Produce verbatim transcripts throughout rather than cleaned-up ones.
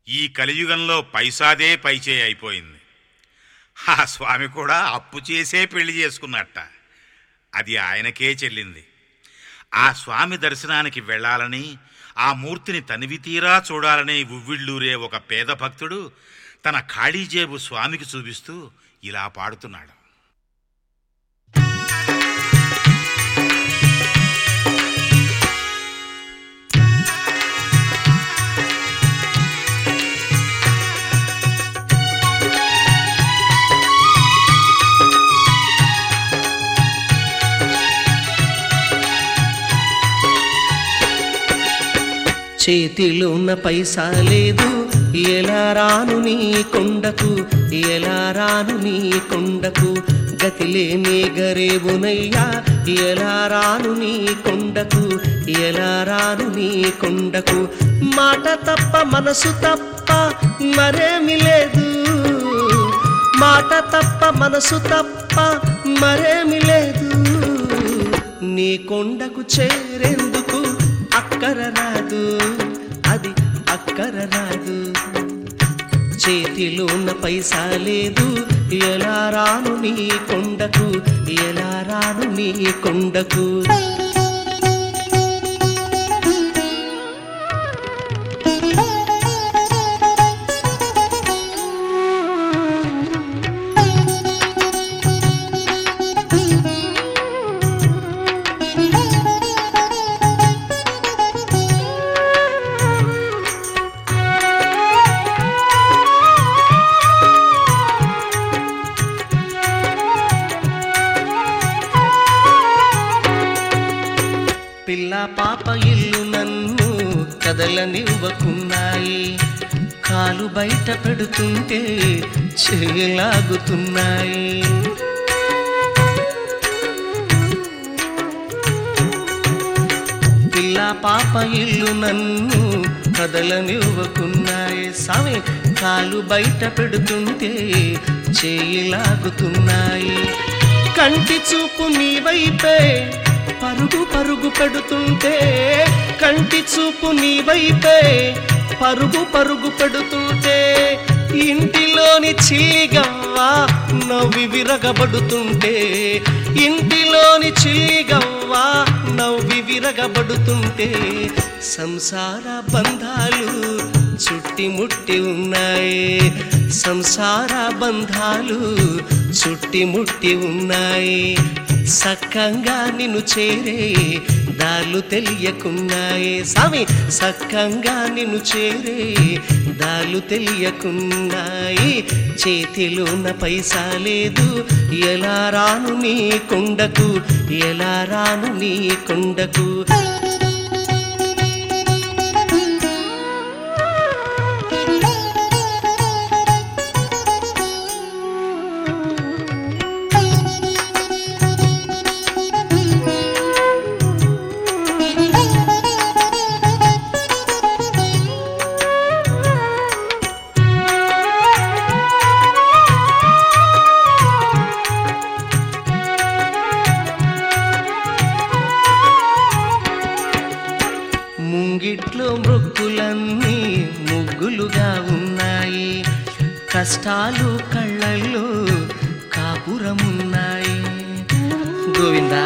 ఈ కలియుగంలో పైసాదే పైచేయి అయిపోయింది. ఆ స్వామి కూడా అప్పు చేసే పెళ్లి చేసుకున్నట్ట. అది ఆయనకే చెల్లింది. ఆ స్వామి దర్శనానికి వెళ్ళాలని, ఆ మూర్తిని తనివి తీరా చూడాలని ఉవ్విళ్ళూరే ఒక పేద భక్తుడు తన ఖాళీ జేబు స్వామికి చూపిస్తూ ఇలా పాడుతున్నాడు. చేతిలోన పైసా లేదు, ఎలా రాను నీ కొండకు, ఎలా రాను నీ కొండకు, గతిలేని గరేబునయ్యా, ఎలా రాను నీ కొండకు, ఎలా రాను నీ కొండకు. మాట తప్ప మనసు తప్ప మరేమి లేదు, మాట తప్ప మనసు తప్ప మరేమి లేదు. నీ కొండకు చేరేందుకు అక్కర రాదు, అది అక్కర రాదు. చేతిలోన పైసా లేదు, ఎలా రాను నీ కొండకు, ఎలా రాను నీ కొండకు. పిల్ల పాప ఇల్లు నన్ను కదలనివ్వకున్నాయి, కాలు బయట పెడుతుంటే చేయలాగుతున్నాయి. పిల్ల పాప ఇల్లు నన్ను కదలనివ్వకున్నాయి, సామి కాలు బయట పెడుతుంటే చేయలాగుతున్నాయి. కంటి చూపు నీ వైపే పరుగు పరుగు పెడుతుంటే, కంటి చూపు నీ వైపే పరుగు పరుగు పెడుతుంటే, ఇంటిలోని చిల్లిగవ్వా నవ్వి విరగబడుతుంటే, ఇంటిలోని చిల్లిగవ్వా నవ్వి విరగబడుతుంటే, సంసార బంధాలు చుట్టిముట్టి ఉన్నాయి, సంసార బంధాలు చుట్టిముట్టి ఉన్నాయి. సక్కంగా నిన్ను చేరే దాళ్ళు తెలియకున్నాయి, స్వామి సక్కంగా నిన్ను చేరే దాళ్ళు తెలియకున్నాయి. చేతిలోన పైసా లేదు, ఎలా రాను నీ కొండకు, ఎలా రాను నీ కొండకు. ముంగిట్లో మృక్కులన్నీ ముగ్గులుగా ఉన్నాయి, కష్టాలు కళ్ళల్లో కాపురమున్నాయి. గోవిందా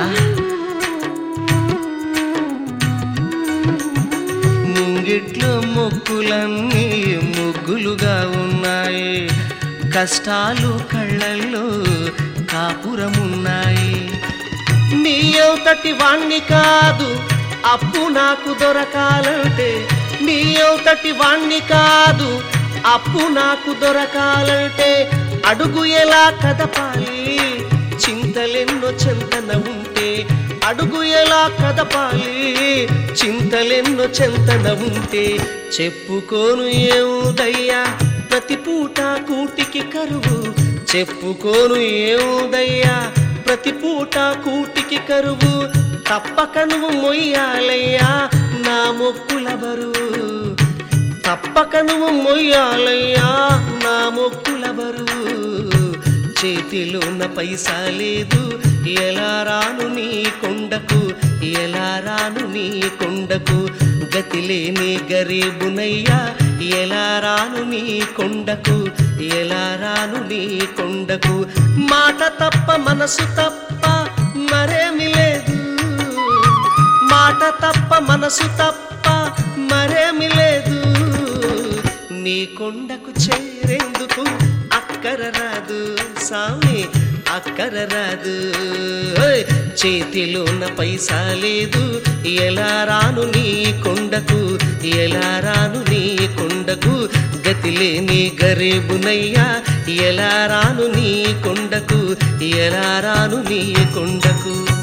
ముంగిట్లో మొక్కులన్నీ ముగ్గులుగా ఉన్నాయి, కష్టాలు కళ్ళల్లో కాపురమున్నాయి. నీ అంతటి వాణ్ణి కాదు అప్పు నాకు దొరకాలంటే, నీ అంతటి వాణ్ణి కాదు అప్పు నాకు దొరకాలంటే, అడుగు ఎలా కదపాలి చింతలెన్నో చెంతన ఉంటే, అడుగు ఎలా కదపాలి చింతలెన్నో చెంతన ఉంటే. చెప్పుకోను ఏముదయ్యా ప్రతి పూట కూటికి కరువు, చెప్పుకోను ఏముదయ్యా ప్రతి పూట కూటికి కరువు. తప్పక నువ్వు మొయ్యాలయ్యా నా మొక్కుల బరువు, తప్పక నువ్వు మొయ్యాలయ్యా నా మొక్కుల బరువు. చేతిలోన పైసా లేదు, ఎలా రాను నీ కొండకు, ఎలా రాను నీ కొండకు. గతిలేని గరీబునయ్యా, ఎలా రాను నీ కొండకు ఎలా రాను నీ కొండకు మాట తప్ప మనసు తప్ప మరేమి లేదు మాట తప్ప మనసు తప్ప మరేమి లేదు నీ కొండకు చేరేందుకు అక్కర రాదు సామి అక్కర రాదు చేతిలోన పైసా లేదు ఎలా రాను నీ కొండకు ఎలా రాను నీ కొండకు గతిలేని గరీబునయ్యా ఎలా రాను నీ కొండకు ఎలా రాను నీ కొండకు